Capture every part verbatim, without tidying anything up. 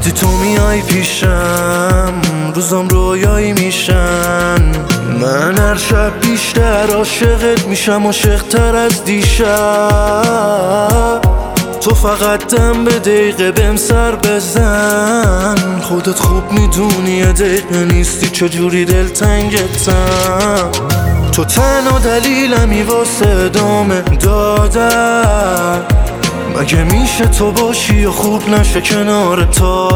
وقتی تو میای پیشم روزام رویایی میشن. من هر شب بیشتر عاشقت میشم، عاشق‌تر از دیشب. تو فقط دم به دقیقه بهم سر بزن، خودت خوب میدونی یه دقیقه نیستی چجوری دلتنگتم. تو تنها دلیلمی واسه ادامه دادن، مگه میشه تو باشی و خوب نشه کنار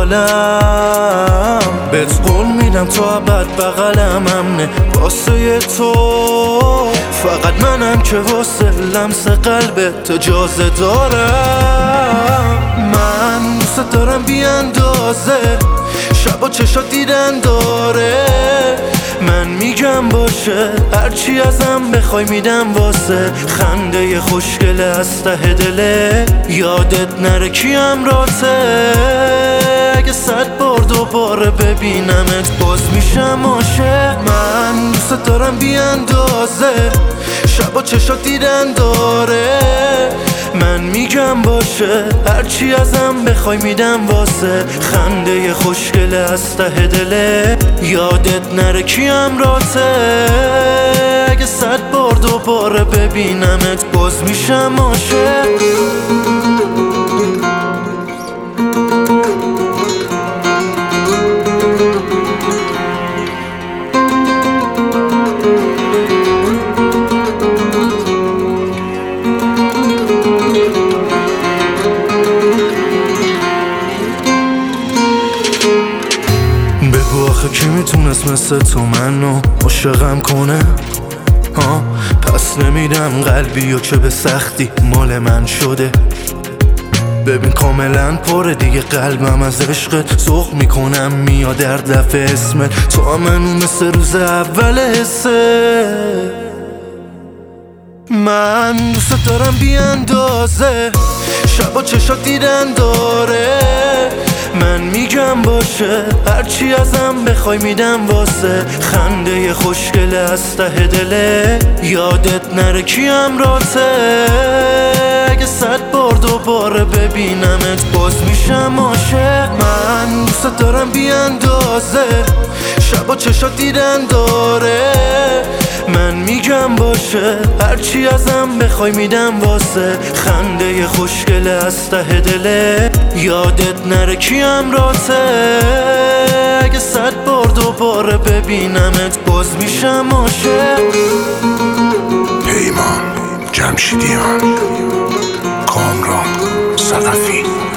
تالم. بهت قول میدم تا ابد بغلم امنه واسه تو، فقط منم که واسه لمس قلبت اجازه دارم. من دوست دارم بی اندازه، شب و چشات دیدن داره. من میگم باشه هرچی ازم بخوای میدم واسه خنده خوشگله از ته دله. یادت نره کیم راته، اگه صد بار دوباره ببینمت باز میشم عاشق. من دوست دارم بی اندازه، شب و چشات دیدن داره. من میگم باشه هرچی ازم بخوای میدم واسه خنده خوشگله از ته دله. یادت نره کیم راته، اگه صد بار دوباره ببینمت باز میشم عاشق. آخه کی میتونست مثل تو منو عاشقم کنه؟ ها پس نمیدم قلبی و که به سختی مال من شده. ببین کاملا پره دیگه قلبم از عشقت، ذوق میکنم میاد در دفعه اسمت. تو هم منو مثل روز اول حسه. من دوست دارم بی اندازه، شب و چشات دیدن داره. من میگم باشه هرچی ازم بخوای میدم واسه خنده خوشگله از ته دله. یادت نره کیم راته، اگه صد بار دوباره ببینمت باز میشم عاشق. من دوست دارم بی اندازه، شب و چشات دیدن داره. من میگم باشه هرچی ازم بخوای میدم واسه خنده خوشگله از ته دله. یادت نره کیم راته، اگه صد بار دوباره ببینمت باز میشم عاشق. پیمان جمشیدیان، کامران ثقفی.